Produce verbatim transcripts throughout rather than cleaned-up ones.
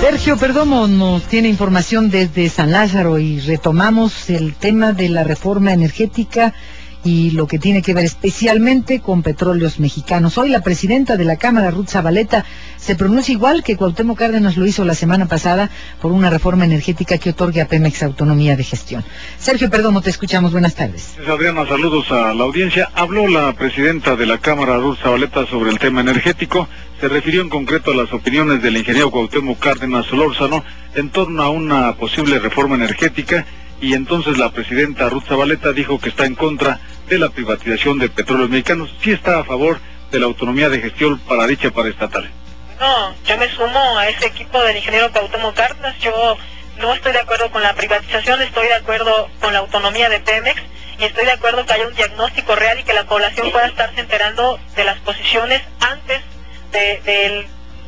Sergio Perdomo nos tiene información desde San Lázaro y retomamos el tema de la reforma energética y lo que tiene que ver especialmente con Petróleos Mexicanos. Hoy la presidenta de la Cámara, Ruth Zabaleta, se pronuncia igual que Cuauhtémoc Cárdenas lo hizo la semana pasada por una reforma energética que otorgue a Pemex autonomía de gestión. Sergio Perdomo, te escuchamos. Buenas tardes. Adriana, saludos a la audiencia. Habló la presidenta de la Cámara, Ruth Zabaleta, sobre el tema energético. Se refirió en concreto a las opiniones del ingeniero Cuauhtémoc Cárdenas Solórzano en torno a una posible reforma energética, y entonces la presidenta Ruth Zabaleta dijo que está en contra de la privatización de Petróleos Mexicanos. Sí está a favor de la autonomía de gestión para dicha paraestatal. No, yo me sumo a ese equipo del ingeniero Cuauhtémoc Cárdenas. Yo no estoy de acuerdo con la privatización, estoy de acuerdo con la autonomía de Pemex y estoy de acuerdo que haya un diagnóstico real y que la población pueda estarse enterando de las posiciones antes de, del,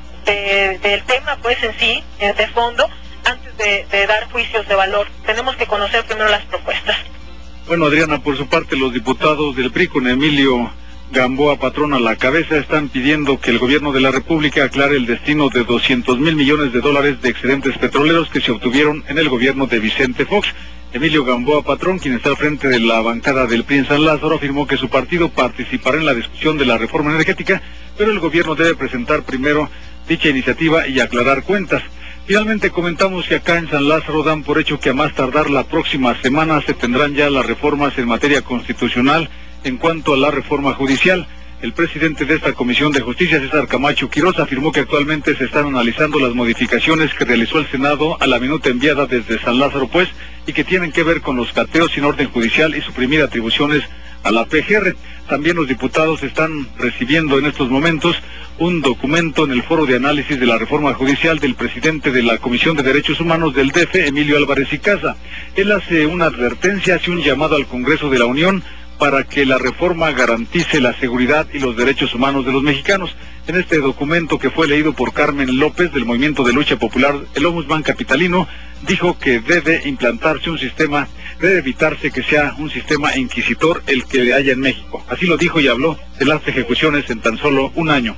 de, del tema pues en sí, de fondo, antes de, de dar juicios de valor. Tenemos que conocer primero las propuestas. Bueno, Adriana, por su parte, los diputados del P R I, con Emilio Gamboa Patrón a la cabeza, están pidiendo que el gobierno de la República aclare el destino de doscientos mil millones de dólares de excedentes petroleros que se obtuvieron en el gobierno de Vicente Fox. Emilio Gamboa Patrón, quien está al frente de la bancada del P R I en San Lázaro, afirmó que su partido participará en la discusión de la reforma energética, pero el gobierno debe presentar primero dicha iniciativa y aclarar cuentas. Finalmente comentamos que acá en San Lázaro dan por hecho que a más tardar la próxima semana se tendrán ya las reformas en materia constitucional en cuanto a la reforma judicial. El presidente de esta Comisión de Justicia, César Camacho Quirós, afirmó que actualmente se están analizando las modificaciones que realizó el Senado a la minuta enviada desde San Lázaro, pues, y que tienen que ver con los cateos sin orden judicial y suprimir atribuciones a la P G R. También los diputados están recibiendo en estos momentos un documento en el foro de análisis de la reforma judicial del presidente de la Comisión de Derechos Humanos del D F, Emilio Álvarez y Casa. Él hace una advertencia, hace un llamado al Congreso de la Unión para que la reforma garantice la seguridad y los derechos humanos de los mexicanos. En este documento, que fue leído por Carmen López del Movimiento de Lucha Popular, el ombudsman capitalino dijo que debe implantarse un sistema, debe evitarse que sea un sistema inquisitor el que haya en México. Así lo dijo y habló de las ejecuciones en tan solo un año.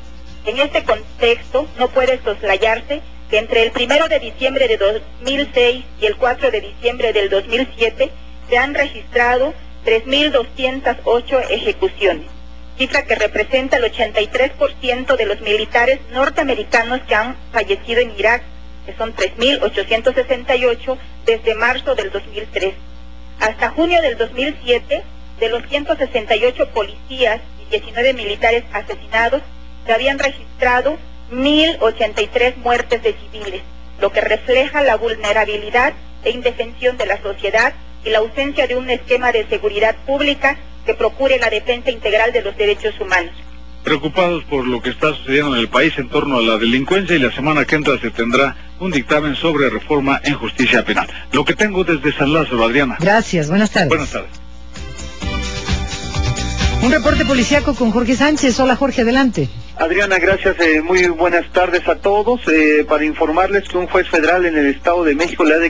En este contexto no puede soslayarse que entre el primero de diciembre de dos mil seis y el cuatro de diciembre del dos mil siete se han registrado tres mil doscientas ocho ejecuciones, cifra que representa el ochenta y tres por ciento de los militares norteamericanos que han fallecido en Irak, que son tres mil ochocientos sesenta y ocho desde marzo del dos mil tres. Hasta junio del dos mil siete, de los ciento sesenta y ocho policías y diecinueve militares asesinados, se habían registrado mil ochenta y tres muertes de civiles, lo que refleja la vulnerabilidad e indefensión de la sociedad y la ausencia de un esquema de seguridad pública que procure la defensa integral de los derechos humanos. Preocupados por lo que está sucediendo en el país en torno a la delincuencia, y la semana que entra se tendrá un dictamen sobre reforma en justicia penal. Lo que tengo desde San Lázaro, Adriana. Gracias, buenas tardes. Buenas tardes. Un reporte policíaco con Jorge Sánchez. Hola, Jorge, adelante. Adriana, gracias, eh, muy buenas tardes a todos. Eh, para informarles que un juez federal en el Estado de México le ha